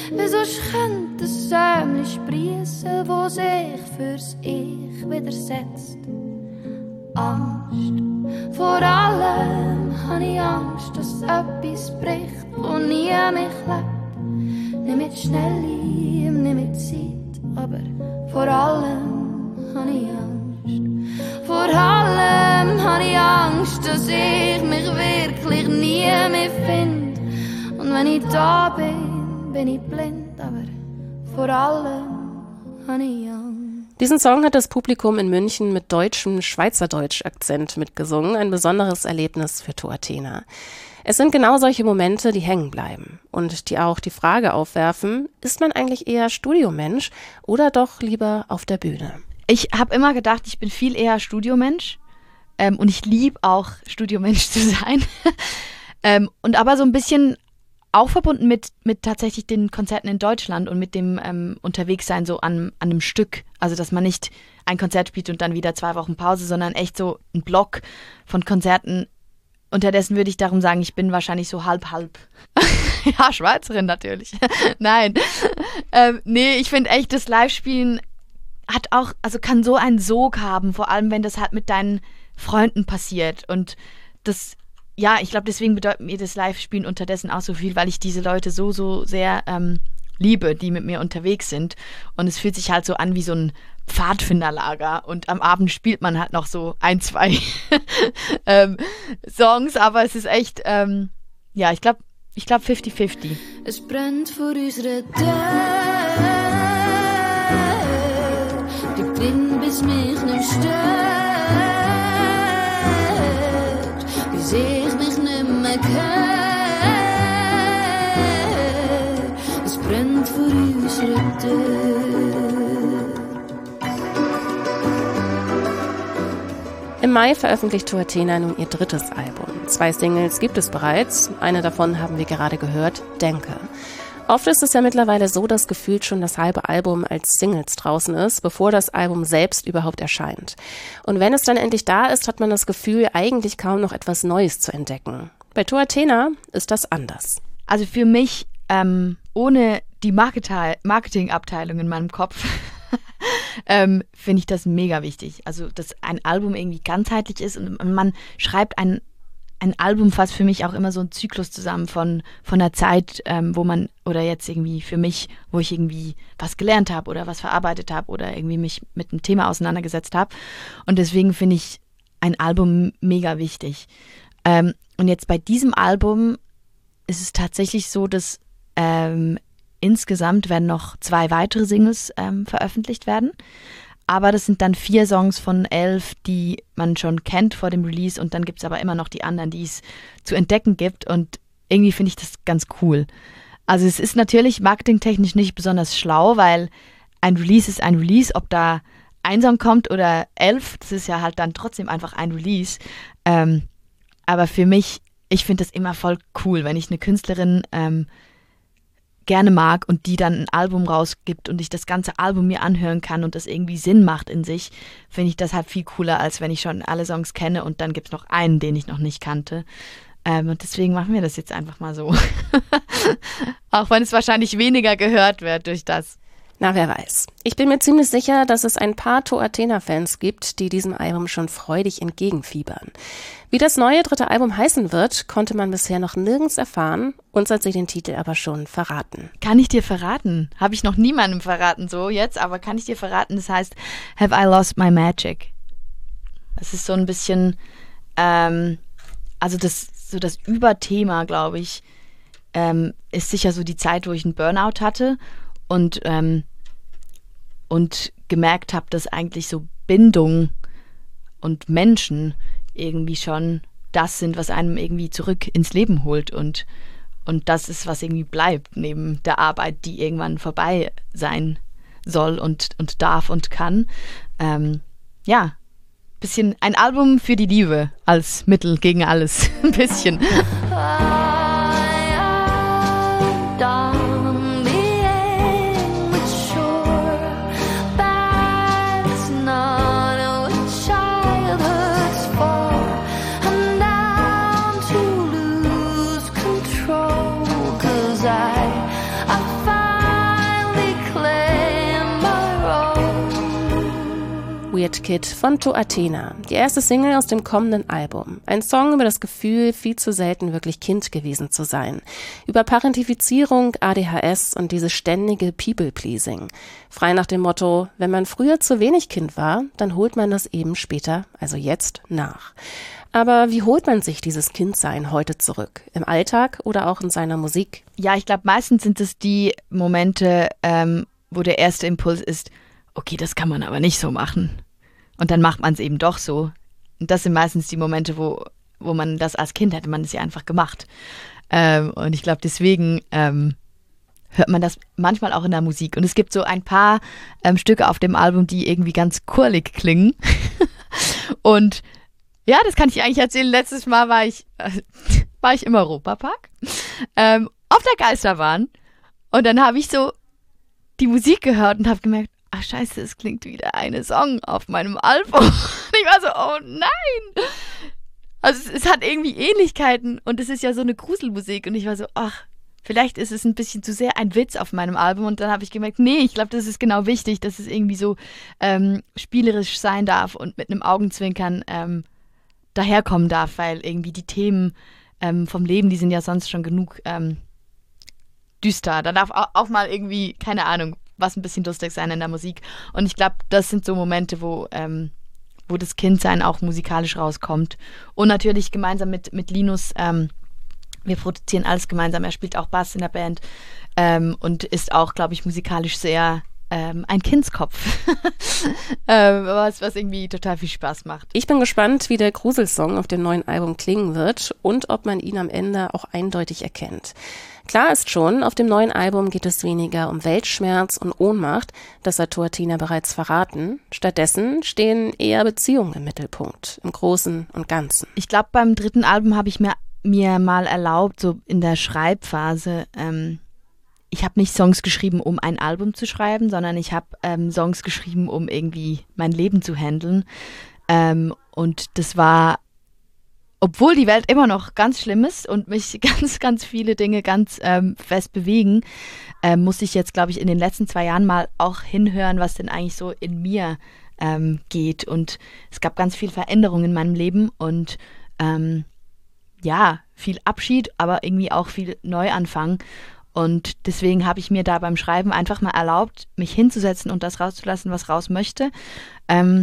S3: Wieso könnte ein Sämli sprießen, wo sich fürs Ich widersetzt? Angst, vor allem habe ich Angst, dass etwas bricht, wo nie mich lebt. Nicht mit Schnellim, nicht mit Zeit, aber vor allem habe ich Angst. Vor allem habe ich Angst, dass ich mich wirklich nie mehr finde. Und wenn ich da bin, bin ich blind, aber vor allem habe ich Angst.
S2: Diesen Song hat das Publikum in München mit deutschem Schweizerdeutsch-Akzent mitgesungen, ein besonderes Erlebnis für To Athena. Es sind genau solche Momente, die hängen bleiben und die auch die Frage aufwerfen, ist man eigentlich eher Studiomensch oder doch lieber auf der Bühne?
S4: Ich habe immer gedacht, ich bin viel eher Studiomensch ähm, und ich liebe auch Studiomensch zu sein. ähm, und aber so ein bisschen auch verbunden mit, mit tatsächlich den Konzerten in Deutschland und mit dem ähm, Unterwegssein so an, an einem Stück. Also, dass man nicht ein Konzert spielt und dann wieder zwei Wochen Pause, sondern echt so ein Block von Konzerten. Unterdessen würde ich darum sagen, ich bin wahrscheinlich so halb-halb. Ja, Schweizerin natürlich. Nein. Ähm, nee, ich finde echt, das Live-Spielen hat auch, also kann so einen Sog haben, vor allem wenn das halt mit deinen Freunden passiert. Und das, ja, ich glaube, deswegen bedeutet mir das Live-Spielen unterdessen auch so viel, weil ich diese Leute so, so sehr ähm, liebe, die mit mir unterwegs sind. Und es fühlt sich halt so an wie so ein Pfadfinderlager. Und am Abend spielt man halt noch so ein, zwei ähm, Songs, aber es ist echt, ähm, ja, ich glaube, ich glaube fifty fifty.
S3: Es brennt vor unserer Tür. Die bin bis mich nicht stört. Bis ich mich nicht mehr höre. Es brennt vor unserer Tür.
S2: Im Mai veröffentlicht To Athena nun ihr drittes Album. Zwei Singles gibt es bereits. Eine davon haben wir gerade gehört, Denke. Oft ist es ja mittlerweile so, dass gefühlt schon das halbe Album als Singles draußen ist, bevor das Album selbst überhaupt erscheint. Und wenn es dann endlich da ist, hat man das Gefühl, eigentlich kaum noch etwas Neues zu entdecken. Bei To Athena ist das anders.
S4: Also für mich, ähm, ohne die Market- Marketingabteilung in meinem Kopf, ähm, finde ich das mega wichtig. Also, dass ein Album irgendwie ganzheitlich ist und man schreibt ein, ein Album fast für mich auch immer so einen Zyklus zusammen von, von einer Zeit, ähm, wo man, oder jetzt irgendwie für mich, wo ich irgendwie was gelernt habe oder was verarbeitet habe oder irgendwie mich mit einem Thema auseinandergesetzt habe. Und deswegen finde ich ein Album mega wichtig. Ähm, und jetzt bei diesem Album ist es tatsächlich so, dass ähm, insgesamt werden noch zwei weitere Singles ähm, veröffentlicht werden. Aber das sind dann vier Songs von elf, die man schon kennt vor dem Release. Und dann gibt es aber immer noch die anderen, die es zu entdecken gibt. Und irgendwie finde ich das ganz cool. Also es ist natürlich marketingtechnisch nicht besonders schlau, weil ein Release ist ein Release. Ob da ein Song kommt oder elf, das ist ja halt dann trotzdem einfach ein Release. Ähm, aber für mich, ich finde das immer voll cool, wenn ich eine Künstlerin ähm, gerne mag und die dann ein Album rausgibt und ich das ganze Album mir anhören kann und das irgendwie Sinn macht in sich, finde ich das halt viel cooler, als wenn ich schon alle Songs kenne und dann gibt es noch einen, den ich noch nicht kannte. Ähm, und deswegen machen wir das jetzt einfach mal so. Auch wenn es wahrscheinlich weniger gehört wird durch das.
S2: Na, wer weiß. Ich bin mir ziemlich sicher, dass es ein paar To Athena-Fans gibt, die diesem Album schon freudig entgegenfiebern. Wie das neue dritte Album heißen wird, konnte man bisher noch nirgends erfahren. Uns hat sie den Titel aber schon verraten.
S4: Kann ich dir verraten? Habe ich noch niemandem verraten so jetzt, aber kann ich dir verraten, das heißt Have I Lost My Magic? Das ist so ein bisschen, ähm, also das, so das Überthema, glaube ich, ähm, ist sicher so die Zeit, wo ich einen Burnout hatte und ähm, und gemerkt habe, dass eigentlich so Bindung und Menschen irgendwie schon das sind, was einem irgendwie zurück ins Leben holt und, und das ist, was irgendwie bleibt neben der Arbeit, die irgendwann vorbei sein soll und, und darf und kann. Ähm, ja, bisschen ein Album für die Liebe als Mittel gegen alles. Ein bisschen.
S3: I, I find
S2: Forget Kid von To Athena, die erste Single aus dem kommenden Album. Ein Song über das Gefühl, viel zu selten wirklich Kind gewesen zu sein. Über Parentifizierung, A D H S und dieses ständige People-Pleasing. Frei nach dem Motto, wenn man früher zu wenig Kind war, dann holt man das eben später, also jetzt, nach. Aber wie holt man sich dieses Kindsein heute zurück? Im Alltag oder auch in seiner Musik?
S4: Ja, ich glaube, meistens sind es die Momente, ähm, wo der erste Impuls ist, okay, das kann man aber nicht so machen. Und dann macht man es eben doch so. Und das sind meistens die Momente, wo, wo man das als Kind hätte man es ja einfach gemacht. Ähm, und ich glaube, deswegen ähm, hört man das manchmal auch in der Musik. Und es gibt so ein paar ähm, Stücke auf dem Album, die irgendwie ganz kurlig klingen. Und ja, das kann ich eigentlich erzählen. Letztes Mal war ich, äh, war ich im Europapark ähm, auf der Geisterbahn und dann habe ich so die Musik gehört und habe gemerkt, ach scheiße, es klingt wieder eine Song auf meinem Album. Und ich war so, oh nein. Also es, es hat irgendwie Ähnlichkeiten und es ist ja so eine Gruselmusik und ich war so, ach, vielleicht ist es ein bisschen zu sehr ein Witz auf meinem Album und dann habe ich gemerkt, nee, ich glaube, das ist genau wichtig, dass es irgendwie so ähm, spielerisch sein darf und mit einem Augenzwinkern ähm, daherkommen darf, weil irgendwie die Themen ähm, vom Leben, die sind ja sonst schon genug ähm, düster. Da darf auch, auch mal irgendwie, keine Ahnung, was ein bisschen lustig sein in der Musik. Und ich glaube, das sind so Momente, wo, ähm, wo das Kindsein auch musikalisch rauskommt. Und natürlich gemeinsam mit, mit Linus, ähm, wir produzieren alles gemeinsam. Er spielt auch Bass in der Band ähm, und ist auch, glaube ich, musikalisch sehr Ähm, ein Kindskopf, ähm, was, was irgendwie total viel Spaß macht.
S2: Ich bin gespannt, wie der Gruselsong auf dem neuen Album klingen wird und ob man ihn am Ende auch eindeutig erkennt. Klar ist schon, auf dem neuen Album geht es weniger um Weltschmerz und Ohnmacht, das hat To Athena bereits verraten. Stattdessen stehen eher Beziehungen im Mittelpunkt, im Großen und Ganzen.
S4: Ich glaube, beim dritten Album habe ich mir, mir mal erlaubt, so in der Schreibphase, ähm, ich habe nicht Songs geschrieben, um ein Album zu schreiben, sondern ich habe ähm, Songs geschrieben, um irgendwie mein Leben zu handeln. Ähm, und das war, obwohl die Welt immer noch ganz schlimm ist und mich ganz, ganz viele Dinge ganz ähm, fest bewegen, ähm, muss ich jetzt, glaube ich, in den letzten zwei Jahren mal auch hinhören, was denn eigentlich so in mir ähm, geht. Und es gab ganz viel Veränderung in meinem Leben und ähm, ja, viel Abschied, aber irgendwie auch viel Neuanfang. Und deswegen habe ich mir da beim Schreiben einfach mal erlaubt, mich hinzusetzen und das rauszulassen, was raus möchte. Ähm,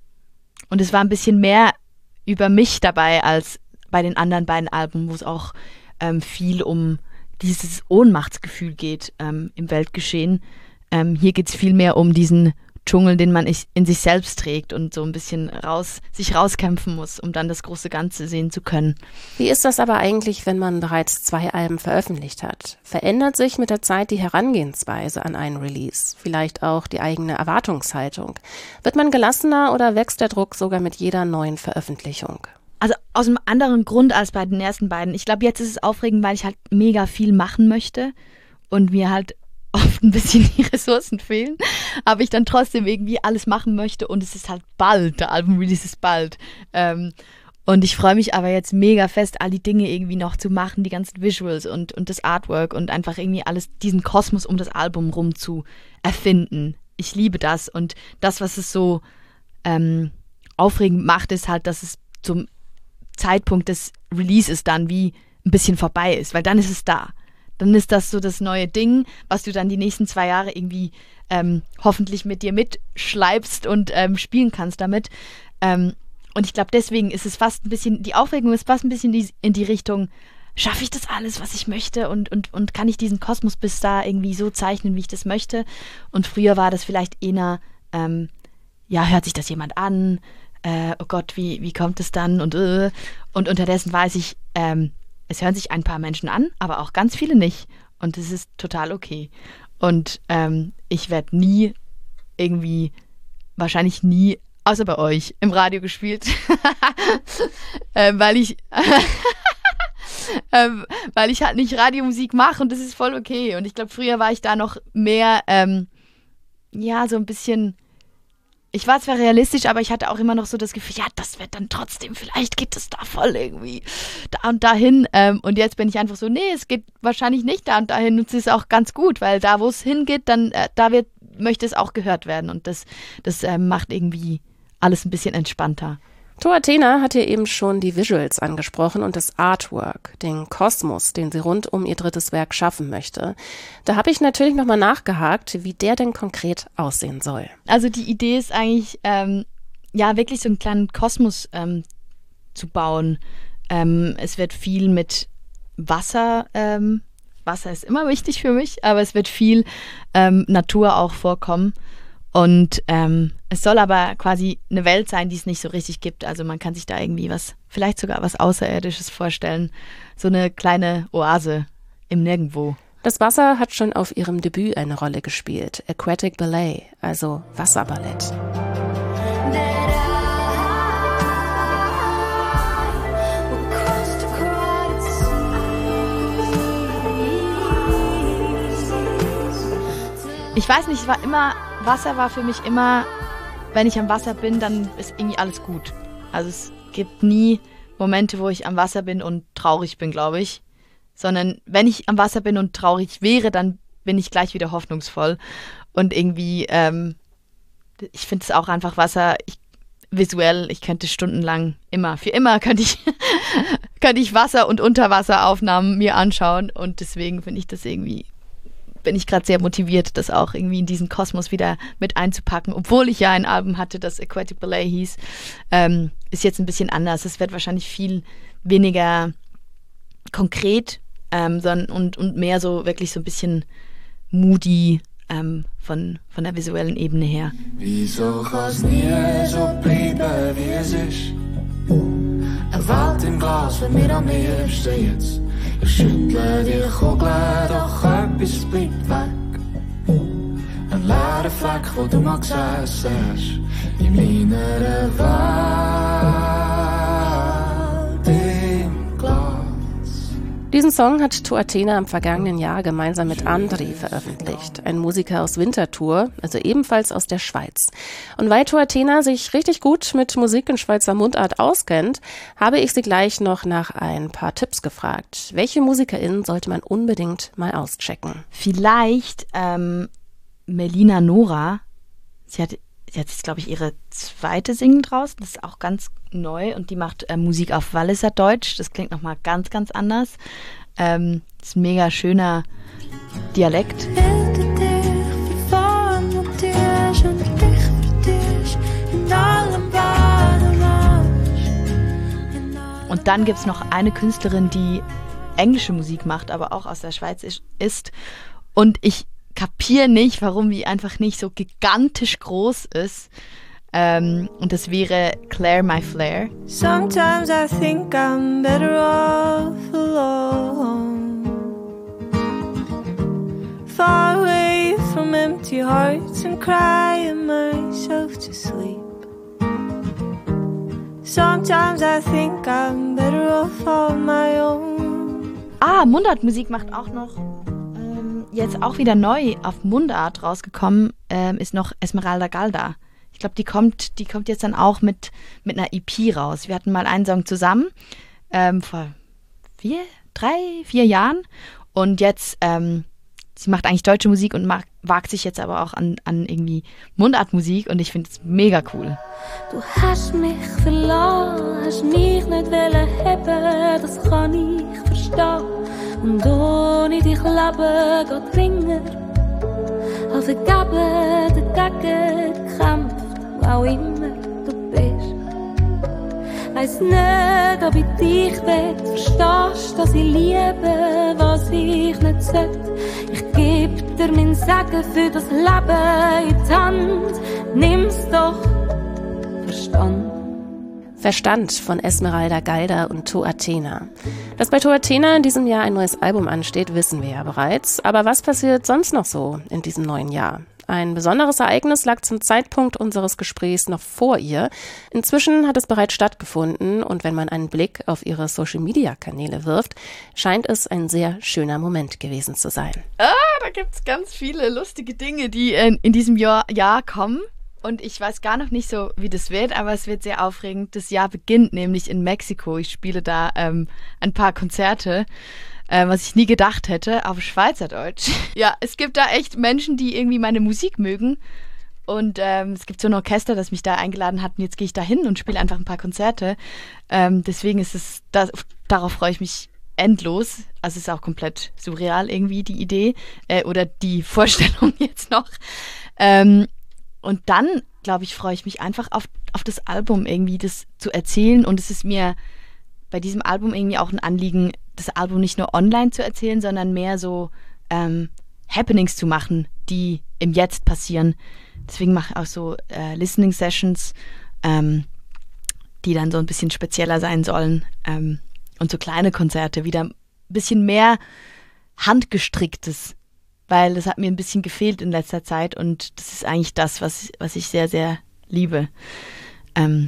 S4: und es war ein bisschen mehr über mich dabei als bei den anderen beiden Alben, wo es auch ähm, viel um dieses Ohnmachtsgefühl geht ähm, im Weltgeschehen. Ähm, hier geht es viel mehr um diesen Dschungel, den man in sich selbst trägt und so ein bisschen raus, sich rauskämpfen muss, um dann das große Ganze sehen zu können.
S2: Wie ist das aber eigentlich, wenn man bereits zwei Alben veröffentlicht hat? Verändert sich mit der Zeit die Herangehensweise an einen Release? Vielleicht auch die eigene Erwartungshaltung? Wird man gelassener oder wächst der Druck sogar mit jeder neuen Veröffentlichung?
S4: Also aus einem anderen Grund als bei den ersten beiden. Ich glaube, jetzt ist es aufregend, weil ich halt mega viel machen möchte und mir halt oft ein bisschen die Ressourcen fehlen, aber ich dann trotzdem irgendwie alles machen möchte und es ist halt bald, der Album-Release ist bald. Ähm, und ich freue mich aber jetzt mega fest, all die Dinge irgendwie noch zu machen, die ganzen Visuals und, und das Artwork und einfach irgendwie alles, diesen Kosmos um das Album rum zu erfinden. Ich liebe das und das, was es so ähm, aufregend macht, ist halt, dass es zum Zeitpunkt des Releases dann wie ein bisschen vorbei ist, weil dann ist es da. Dann ist das so das neue Ding, was du dann die nächsten zwei Jahre irgendwie ähm, hoffentlich mit dir mitschleibst und ähm, spielen kannst damit. Ähm, und ich glaube, deswegen ist es fast ein bisschen, die Aufregung ist fast ein bisschen die, in die Richtung, schaffe ich das alles, was ich möchte und, und, und kann ich diesen Kosmos bis da irgendwie so zeichnen, wie ich das möchte? Und früher war das vielleicht eher, ähm, ja, hört sich das jemand an? Äh, oh Gott, wie, wie kommt es dann? Und, äh, und unterdessen weiß ich, ähm, es hören sich ein paar Menschen an, aber auch ganz viele nicht. Und es ist total okay. Und ähm, ich werde nie irgendwie, wahrscheinlich nie, außer bei euch, im Radio gespielt. äh, weil ich ähm, weil ich halt nicht Radiomusik mache und das ist voll okay. Und ich glaube, früher war ich da noch mehr, ähm, ja, so ein bisschen, ich war zwar realistisch, aber ich hatte auch immer noch so das Gefühl, ja, das wird dann trotzdem, vielleicht geht es da voll irgendwie da und dahin. Ähm, und jetzt bin ich einfach so, nee, es geht wahrscheinlich nicht da und dahin und es ist auch ganz gut, weil da, wo es hingeht, dann, äh, da wird, möchte es auch gehört werden und das, das äh, macht irgendwie alles ein bisschen entspannter.
S2: Toatena hat hier eben schon die Visuals angesprochen und das Artwork, den Kosmos, den sie rund um ihr drittes Werk schaffen möchte. Da habe ich natürlich nochmal nachgehakt, wie der denn konkret aussehen soll.
S4: Also die Idee ist eigentlich, ähm, ja, wirklich so einen kleinen Kosmos ähm, zu bauen. Ähm, es wird viel mit Wasser, ähm, Wasser ist immer wichtig für mich, aber es wird viel ähm, Natur auch vorkommen. Und ähm, es soll aber quasi eine Welt sein, die es nicht so richtig gibt. Also man kann sich da irgendwie was, vielleicht sogar was Außerirdisches vorstellen. So eine kleine Oase im Nirgendwo.
S2: Das Wasser hat schon auf ihrem Debüt eine Rolle gespielt. Aquatic Ballet, also Wasserballett.
S4: Ich weiß nicht, es war immer, Wasser war für mich immer, wenn ich am Wasser bin, dann ist irgendwie alles gut. Also es gibt nie Momente, wo ich am Wasser bin und traurig bin, glaube ich. Sondern wenn ich am Wasser bin und traurig wäre, dann bin ich gleich wieder hoffnungsvoll. Und irgendwie, ähm, ich finde es auch einfach Wasser, ich, visuell, ich könnte stundenlang immer, für immer könnte ich, könnte ich Wasser- und Unterwasseraufnahmen mir anschauen. Und deswegen finde ich das irgendwie... bin ich gerade sehr motiviert, das auch irgendwie in diesen Kosmos wieder mit einzupacken. Obwohl ich ja ein Album hatte, das Aquatic Ballet hieß, ähm, ist jetzt ein bisschen anders. Es wird wahrscheinlich viel weniger konkret ähm, sondern, und, und mehr so wirklich so ein bisschen moody ähm, von, von der visuellen Ebene her.
S5: Wieso kann's nie so bleiben, wie es ist? Eine Welt im Glas, wenn wir am liebsten jetzt. Ich schüttle die Kugel, doch etwas bleibt weg. Ein leerer Fleck, wo du mal gesessen hast, in meiner Welt im Glas.
S2: Diesen Song hat Toatena im vergangenen Jahr gemeinsam mit Andri veröffentlicht, ein Musiker aus Winterthur, also ebenfalls aus der Schweiz. Und weil Toatena sich richtig gut mit Musik in Schweizer Mundart auskennt, habe ich sie gleich noch nach ein paar Tipps gefragt. Welche MusikerInnen sollte man unbedingt mal auschecken?
S4: Vielleicht ähm, Melina Nora. Sie hat, sie hat jetzt, glaube ich, ihre zweite Single draußen. Das ist auch ganz neu und die macht äh, Musik auf Walliser Deutsch. Das klingt nochmal ganz, ganz anders. Ähm, das ist ein mega schöner Dialekt. Und dann gibt es noch eine Künstlerin, die englische Musik macht, aber auch aus der Schweiz ist. Und ich kapiere nicht, warum die einfach nicht so gigantisch groß ist. Um, und das wäre Claire My Flair.
S6: Sometimes I think I'm better off alone, far away from empty hearts and crying myself to sleep. Sometimes I think I'm better off on my own.
S4: Ah, Mundartmusik macht auch noch, ähm, jetzt auch wieder neu auf Mundart rausgekommen, ähm, ist noch Esmeralda Galda. Ich glaube, die kommt, die kommt jetzt dann auch mit, mit einer E P raus. Wir hatten mal einen Song zusammen ähm, vor vier, drei, vier Jahren. Und jetzt, ähm, sie macht eigentlich deutsche Musik und mag, wagt sich jetzt aber auch an, an irgendwie Mundartmusik. Und ich finde es mega cool.
S3: Du hast mich verlassen, hast mich nicht wollen haben, das kann ich verstehen. Und ohne dich leben geht ringer, als vergeben dagegen gekämpft. Auch immer du bist. Weiss nicht, ob ich dich will. Verstehst, dass ich liebe, was ich nicht sollte. Ich geb dir mein Segen für das Leben in die Hand. Nimm's doch, Verstand.
S2: Verstand von Esmeralda Galda und Toatena. Dass bei Toatena in diesem Jahr ein neues Album ansteht, wissen wir ja bereits. Aber was passiert sonst noch so in diesem neuen Jahr? Ein besonderes Ereignis lag zum Zeitpunkt unseres Gesprächs noch vor ihr. Inzwischen hat es bereits stattgefunden und wenn man einen Blick auf ihre Social-Media-Kanäle wirft, scheint es ein sehr schöner Moment gewesen zu sein.
S4: Ah, da gibt es ganz viele lustige Dinge, die in, in diesem Jahr, Jahr kommen. Und ich weiß gar noch nicht so, wie das wird, aber es wird sehr aufregend. Das Jahr beginnt nämlich in Mexiko. Ich spiele da ähm, ein paar Konzerte. Äh, was ich nie gedacht hätte, auf Schweizerdeutsch. Ja, es gibt da echt Menschen, die irgendwie meine Musik mögen Und ähm, es gibt so ein Orchester, das mich da eingeladen hat. Und jetzt gehe ich da hin und spiele einfach ein paar Konzerte. Ähm, deswegen ist es, das, darauf freue ich mich endlos. Also es ist auch komplett surreal irgendwie, die Idee. Äh, oder die Vorstellung jetzt noch. Ähm, und dann, glaube ich, freue ich mich einfach auf, auf das Album irgendwie, das zu erzählen. Und es ist mir bei diesem Album irgendwie auch ein Anliegen, das Album nicht nur online zu erzählen, sondern mehr so ähm, Happenings zu machen, die im Jetzt passieren. Deswegen mache ich auch so äh, Listening Sessions, ähm, die dann so ein bisschen spezieller sein sollen. Ähm, und so kleine Konzerte, wieder ein bisschen mehr Handgestricktes, weil das hat mir ein bisschen gefehlt in letzter Zeit und das ist eigentlich das, was, was ich sehr, sehr liebe. Ähm,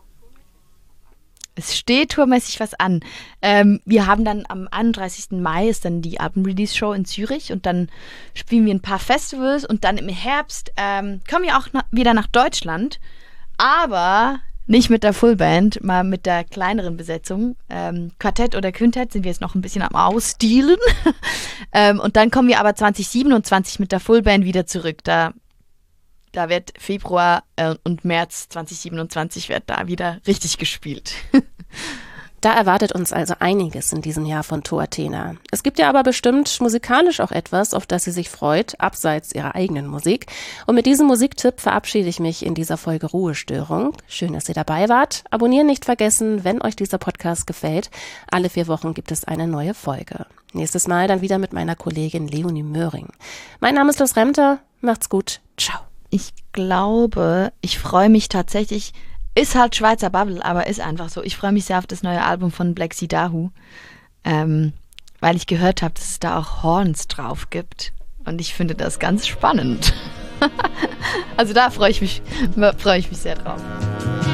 S4: es steht tourmäßig was an. Ähm, wir haben dann am einunddreißigsten Mai ist dann die Album-Release-Show in Zürich und dann spielen wir ein paar Festivals und dann im Herbst ähm, kommen wir auch na- wieder nach Deutschland, aber nicht mit der Fullband, mal mit der kleineren Besetzung. Ähm, Quartett oder Quintett sind wir jetzt noch ein bisschen am Ausstielen. ähm, und dann kommen wir aber zwanzig siebenundzwanzig mit der Fullband wieder zurück. Da Da wird Februar äh, und März zwanzig siebenundzwanzig wird da wieder richtig gespielt.
S2: Da erwartet uns also einiges in diesem Jahr von To Athena. Es gibt ja aber bestimmt musikalisch auch etwas, auf das sie sich freut, abseits ihrer eigenen Musik. Und mit diesem Musiktipp verabschiede ich mich in dieser Folge Ruhestörung. Schön, dass ihr dabei wart. Abonnieren nicht vergessen, wenn euch dieser Podcast gefällt. Alle vier Wochen gibt es eine neue Folge. Nächstes Mal dann wieder mit meiner Kollegin Leonie Möhring. Mein Name ist Los Remter. Macht's gut. Ciao.
S4: Ich glaube, ich freue mich tatsächlich, ist halt Schweizer Bubble, aber ist einfach so. Ich freue mich sehr auf das neue Album von Black Sea Dahu, ähm, weil ich gehört habe, dass es da auch Horns drauf gibt. Und ich finde das ganz spannend. Also da freue ich mich, freue ich mich sehr drauf.